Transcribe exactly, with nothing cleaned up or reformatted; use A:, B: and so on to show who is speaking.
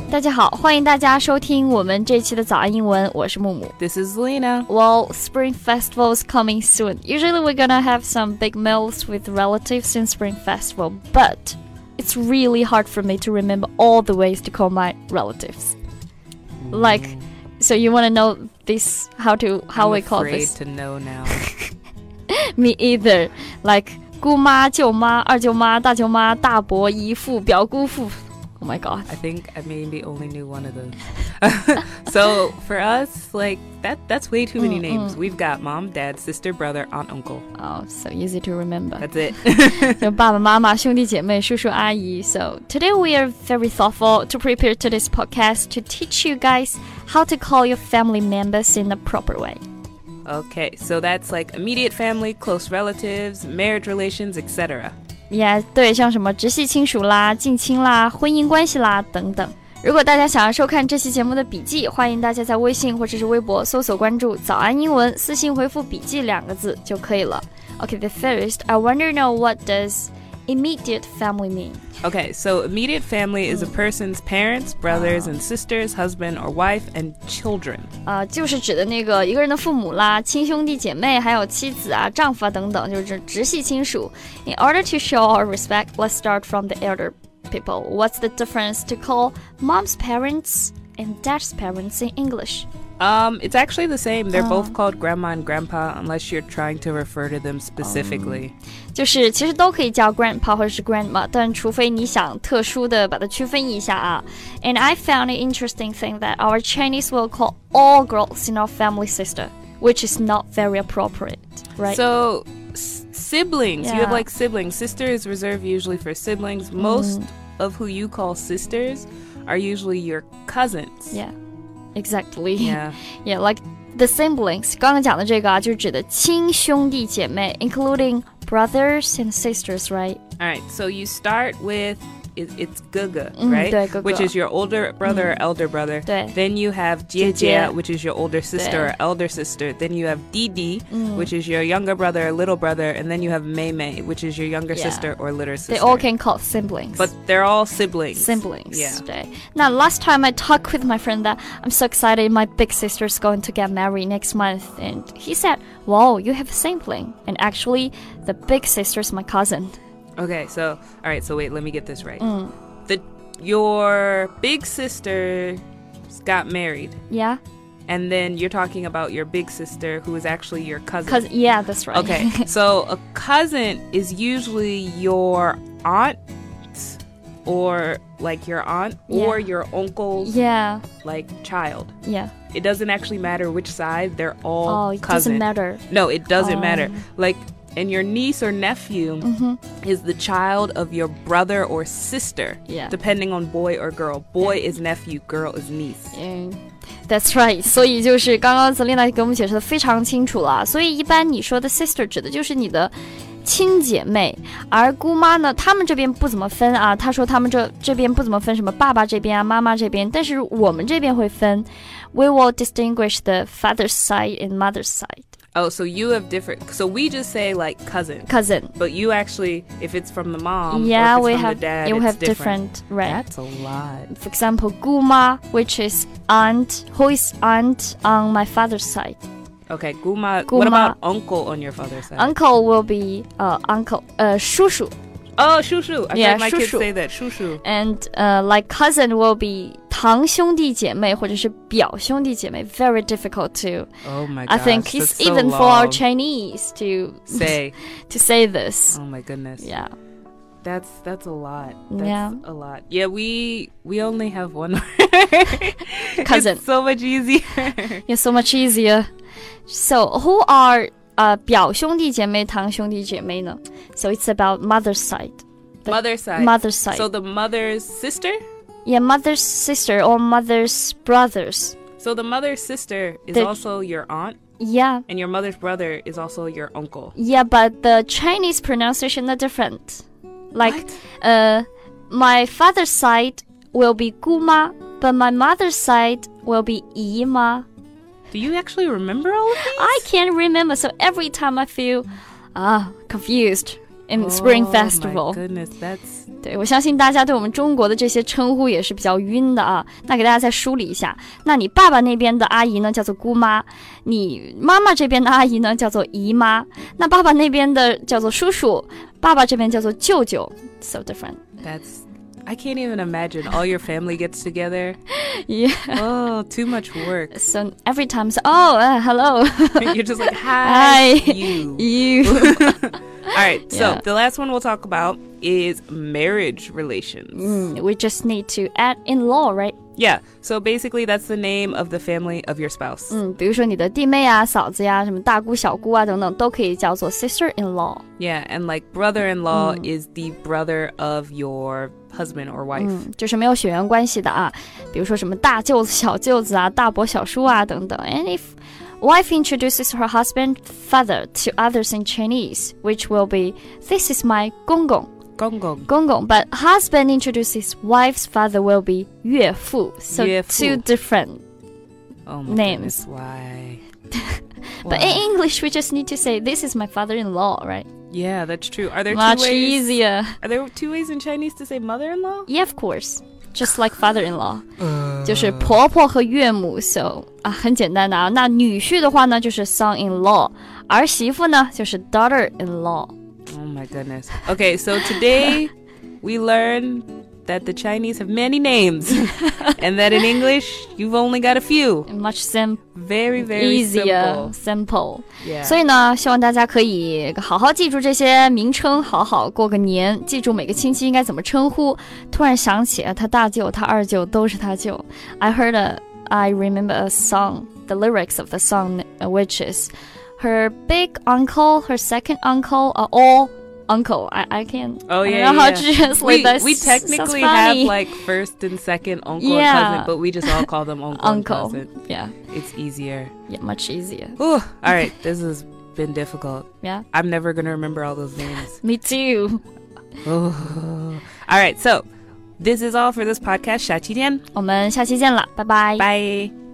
A: 大家好，欢迎大家收听我们这期的早安英文，我是木木。
B: This is Lena.
A: Well, Spring Festival is coming soon. Usually we're gonna have some big meals with relatives in Spring Festival, but it's really hard for me to remember all the ways to call my relatives. Like, so you want to know this, how to, how
B: I'm
A: we call this?
B: I'm afraid to know now.
A: Me either. Like, 姑妈、舅妈、二舅妈、大舅妈、大伯、姨父、表姑父。Oh my god.
B: I think I maybe only knew one of those. So for us, like that that's way too many
A: mm,
B: names.
A: Mm.
B: We've got mom, dad, sister, brother, aunt, uncle.
A: Oh, so easy to remember.
B: That's it.
A: 就爸爸妈妈、兄弟姐妹、叔叔阿姨。So today we are very thoughtful to prepare to this podcast to teach you guys how to call your family members in a proper way.
B: Okay, so that's like immediate family, close relatives, marriage relations, et cetera.Yeah,
A: 对，像什么直系亲属啦、近亲啦、婚姻关系啦等等。如果大家想要收看这期节目的笔记，欢迎大家在微信或者是微博搜索关注早安英文，私信回复笔记两个字就可以了。Okay, the first, I want to know what does immediate family mean?
B: Okay, so immediate family is a person's parents, brothers and sisters, husband or wife, and children.
A: 呃，就是指的那个一个人的父母啦、亲兄弟姐妹，还有妻子啊、丈夫啊等等，就是直系亲属。In order to show our respect, let's start from the elder people. What's the difference to call mom's parents and dad's parents in English?
B: Um, it's actually the same. They're
A: uh,
B: both called grandma and grandpa unless you're trying to refer to them specifically.
A: Um, 就是其实都可以叫 grandpa 或者是 grandma, 但除非你想特殊的把它区分一下啊。And I found an interesting thing that our Chinese will call all girls in our family sister, which is not very appropriate, right?
B: So, s- siblings,
A: yeah.
B: you have like siblings. Sister is reserved usually for siblings. Most mm. of who you call sisters are usually your cousins.
A: Yeah.Exactly.
B: Yeah.
A: Yeah, like the siblings. 刚刚讲的这个啊，就是指的亲兄弟姐妹 including brothers and sisters, right?
B: All right, so you start with, it, it's Gaga,
A: mm,
B: right?
A: 对，哥哥
B: Which is your older brother
A: mm.
B: or elder brother.
A: 对
B: Then you have 姐姐,
A: 姐姐
B: which is your older sister or elder sister. Then you have Didi,
A: mm.
B: which is your younger brother or little brother. And then you have Meimei, which is your younger
A: yeah.
B: sister or little sister.
A: They all can call siblings.
B: But they're all siblings.
A: Siblings.
B: Yeah.
A: 对。那 last time I talked with my friend that I'm so excited my big sister's going to get married next month. And he said, wow, you have a sibling. And actually, the big sister's my cousin.
B: Okay, so, all right, so wait, let me get this right.
A: Mm.
B: The Your big sister got married.
A: Yeah.
B: And then you're talking about your big sister who is actually your cousin.
A: Cousin, yeah, that's right.
B: Okay, so a cousin is usually your aunt or like your aunt
A: yeah.
B: or your uncle's
A: yeah.
B: like child.
A: Yeah.
B: It doesn't actually matter which side, they're all
A: oh, it
B: cousin.
A: doesn't matter.
B: No, it doesn't
A: oh.
B: matter. Like, and your niece or nephew
A: mm-hmm.
B: is the child of your brother or sister,
A: yeah.
B: depending on boy or girl. Boy yeah. is nephew, girl is niece.
A: Yeah. That's right. 所以就是刚刚 Selena 给我们解释的非常清楚了。所以一般你说的 sister 指的就是你的亲姐妹，而姑妈呢，他们这边不怎么分啊。他说他们这这边不怎么分什么爸爸这边啊、妈妈这边，但是我们这边会分。We will distinguish the father's side and mother's side.Oh,
B: so you have different. So we just say like cousin.
A: Cousin.
B: But you actually, if it's from the mom,
A: yeah,
B: or if it's
A: we
B: from
A: have.
B: the dad,
A: you
B: it's
A: have
B: different.
A: different, right?
B: That's a lot.
A: For example, 姑妈, which is aunt, who is aunt on my father's side.
B: Okay, 姑妈.
A: 姑妈.
B: What about uncle on your father's side?
A: Uncle will be uh uncle, uh 叔叔.
B: Oh, 叔叔. I
A: yeah,
B: heard my
A: 叔叔.
B: kids say that, 叔叔.
A: And uh, like cousin will be 堂兄弟姐妹或者是表兄弟姐妹. Very difficult to.
B: Oh my gosh,
A: I think it's
B: that's so
A: even
B: long.
A: for our Chinese to
B: say
A: to say this.
B: Oh my goodness.
A: Yeah.
B: That's that's a lot. That's
A: yeah.
B: a lot. Yeah, we we only have one word.
A: Cousin.
B: It's so much easier.
A: Yeah, so much easier. So who are 呃表兄弟姐妹、堂兄弟姐妹呢 ？So it's about mother's side. The
B: mother's side.
A: Mother's side.
B: So the mother's sister?
A: Yeah, mother's sister or mother's brothers.
B: So the mother's sister is
A: the,
B: also your aunt?
A: Yeah.
B: And your mother's brother is also your uncle?
A: Yeah, but the Chinese pronunciation are different. Like,
B: what?
A: uh, my father's side will be 姑妈, but my mother's side will be 姨妈.
B: Do you actually remember all of these?
A: I can't remember, so every time I feel ah confused. in Spring
B: Oh
A: Festival.
B: my goodness, that's
A: 对，我相信大家对我们中国的这些称呼也是比较晕的啊。那给大家再梳理一下，那你爸爸那边的阿姨呢叫做姑妈，你妈妈这边的阿姨呢叫做姨妈，那爸爸那边的叫做叔叔，爸爸这边叫做舅舅 ，so different.
B: that's I can't even imagine all your family gets together.
A: Yeah.
B: Oh, too much work.
A: So every time, so, oh, uh, hello.
B: You're just like, hi,
A: Hi.
B: you.
A: You.
B: All right, so
A: Yeah.
B: the last one we'll talk about is marriage relations.
A: Mm, we just need to add in-law, right?
B: Yeah, so basically that's the name of the family of your spouse.
A: 嗯，比如说你的弟妹啊、嫂子呀、什么大姑、小姑啊等等，都可以叫做 sister-in-law。
B: Yeah, and like brother-in-law is the brother of your husband or wife.
A: 嗯，就是没有血缘关系的啊，比如说什么大舅子、小舅子啊、大伯、小叔啊等等。And if wife introduces her husband father to others in Chinese, which will be this is my 公公。
B: Gong gong.
A: 公公 but husband introduces wife's father will be 岳父 so
B: 岳父
A: two different
B: Oh my
A: names.
B: goodness, why?
A: but in English we just need to say this is my father-in-law, right?
B: Yeah, that's true. Are there
A: Much
B: two ways?
A: easier.
B: Are there two ways in Chinese to say mother-in-law?
A: Yeah, of course. Just like father-in-law. 就是婆婆和岳母 so 啊很简单的啊。那女婿的话呢就是 son-in-law， 儿媳妇呢就是 daughter-in-law。
B: Oh my goodness. Okay, so today we learned that the Chinese have many names and that in English you've only got a few.
A: Much sim
B: Very, very
A: easier,
B: simple.
A: simple.
B: Yeah.
A: 所以呢，希望大家可以好好记住这些名称，好好过个年，记住每个亲戚应该怎么称呼。突然想起啊，他大舅、他二舅都是他舅。I heard a, I remember a song, the lyrics of the song, which is her big uncle, her second uncle are all uncle. I, I can't,
B: Oh,
A: I
B: yeah,
A: don't know how
B: yeah.
A: to translate
B: we,
A: this.
B: we
A: Sounds
B: technically have
A: funny.
B: like first and second uncle
A: Yeah.
B: and cousin, but we just all call them uncle,
A: uncle.
B: and cousin.
A: Yeah,
B: It's easier.
A: yeah, much easier.
B: Ooh, all right, this has been difficult.
A: Yeah,
B: I'm never going to remember all those names.
A: me too.
B: Oh. All right, so this is all for this podcast. 下期见.
A: 我们下期见了，拜拜。
B: Bye.